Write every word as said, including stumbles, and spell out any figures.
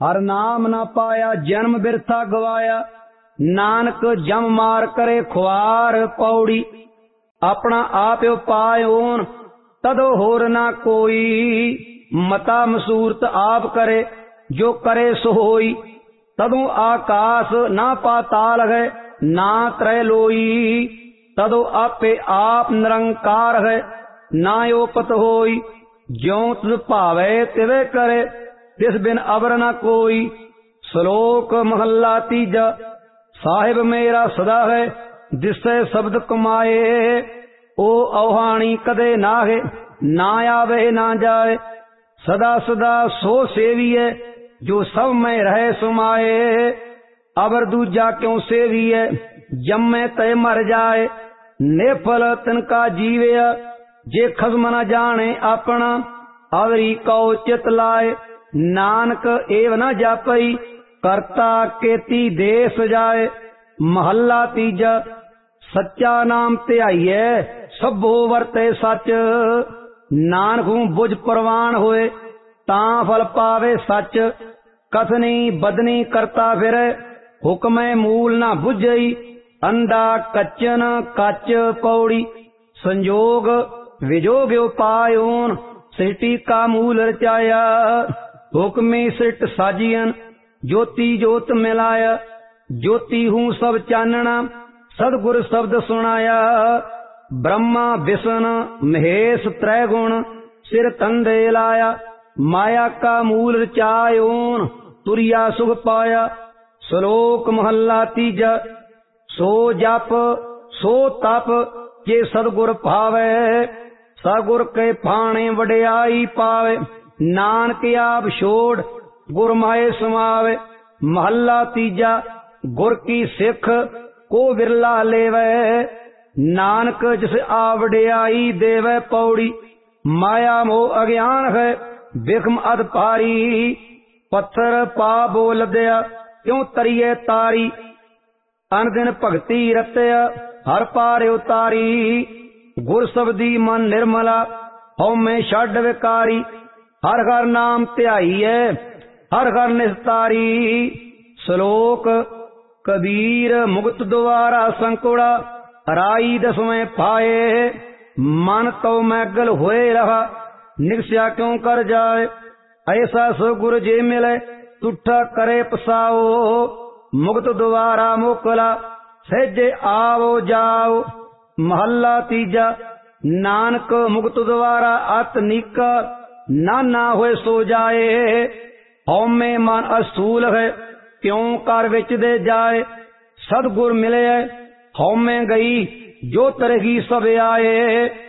हर नाम न पाया जन्म बिरथा गवाया। नानक जम मार करे खुआर पौड़ी। अपना आप पायोन तदो होर ना कोई। मता मसूरत आप करे जो करे सो होई। तदो आकाश ना पाताल है ना त्रय लोई। तदो आपे आप निरंकार है ना ओपत होई। ज्यों तुझ भावे तिवे करे तिस बिन अवर न कोई। श्लोक महला तीजा। साहिब मेरा सदा है जिससे शब्द कमाए। ओ औहानी कदे नाहे ना आवे ना जाए। सदा सदा सो सेविए जो सब में रहे सुमाए। अबर दूजा क्यों सेविए जम्मे तय मर जाए। नेफल तिनका जीवे जे खसम न जाने अपना। अवरी कौ चित लाए नानक एव न जापई। करता केती देश जाए। महला तीजा। सच्चा नाम ध्याइए सभो वरते सच। नानकू बुझ प्रवान होए तां फल पावे सच। कथनी बदनी करता फिर हुक्म मूल न बुझई। अंधा कच्चन कच पौड़ी। संजोग विजोग उपायोन सृष्टि का मूल रचाया। हुक्मी सृष्ट साजियन ज्योति जोत मिलाया। ज्योति हूँ सब चानना सदगुर शब्द सुनाया। ब्रह्मा विष्णु महेश त्रय गुण सिर तंदे लाया। माया का मूल रचायोन तुरिया सुख पाया। श्लोक महला तीजा। सो जप सो तप जे सदगुर भावे। सगुर के फाणे वडियाई पावे। नानक आप छोड़ गुर माए समावे। महला तीजा। गुर की सिख को बिरला लेवे। नानक जिस आवड़ियाई देवे पौड़ी। माया मोह अज्ञान है बिखम अध पारी। पत्थर पा बोल दया क्यों तरिए तारी। अन दिन भगति रत्या हर पार उतारी। गुर शब्दी मन निर्मला हौ में छड़ विकारी। हर हर नाम ध्याइए हर हर निस्तारी। श्लोक कबीर मुक्त द्वारा संकुड़ा। राई दसवें पाए मन तो मैगल होए रहा। निगस्या क्यों कर जाए ऐसा सो गुर जे मिले। तुठा करे पसाओ मुक्त द्वारा मोकला। सहजे आओ जाओ। महला तीजा। नानक मुक्त द्वारा अत निका नाना होए सो जाए। हौमे मन असूल है क्यों कर विच दे जाए। सदगुर मिले हौमे गई जो तरही सब आए।